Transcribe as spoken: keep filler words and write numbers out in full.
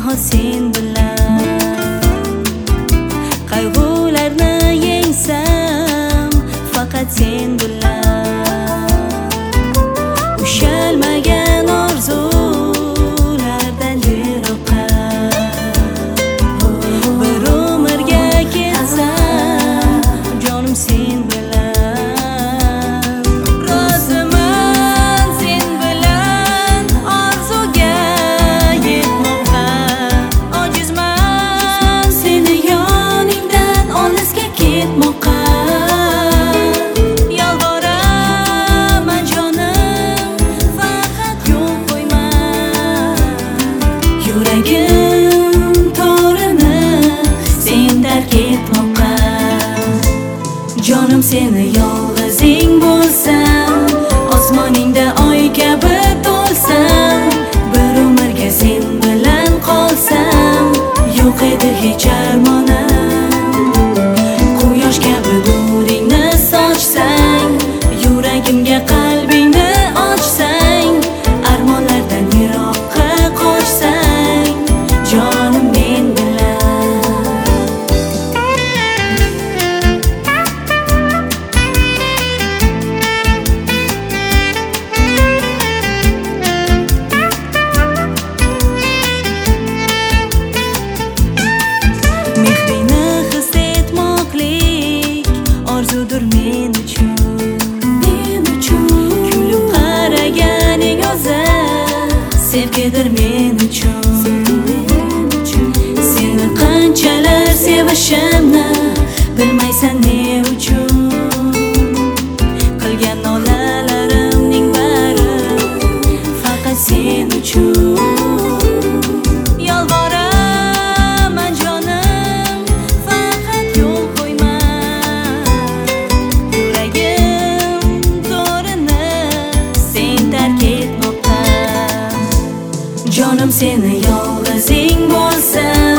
tanho sen bilan qayg'ularni yengsam faqat sen bilan ushalmagan orzulardan yiroqqa bir umrga ketsam jonim sen bilan roziman sen bilan orzuga yetmoqqa ojizman seni yoningdan olisga ketmoqqa yolvoraman jonim faqat yo'l qo'yma yuragim to'rini sen tark etmoqqa jonim seni yolg'izing bo'lsam osmoningda oy kabi to'lsam bir umrga sen bilan qolsam yo'q edi hech armonim quyosh kabi nuringni sochsang yuragimga qalbingni ochsang armonlardan yiroqqa qochsang jonim men bilan mehringni his etmoqlik orzudur men uchun men uchun kulib qaraganing o'zi sevgidir men uchun seni qanchalar sevishimni bilmaysan ne uchun qilgan nolalarimning bari faqat sen uchun yolvoraman jonim faqat yo'l qo'yma yuragim to'rini sen tark etmoqqa jonim seni yolg'izing bo'lsam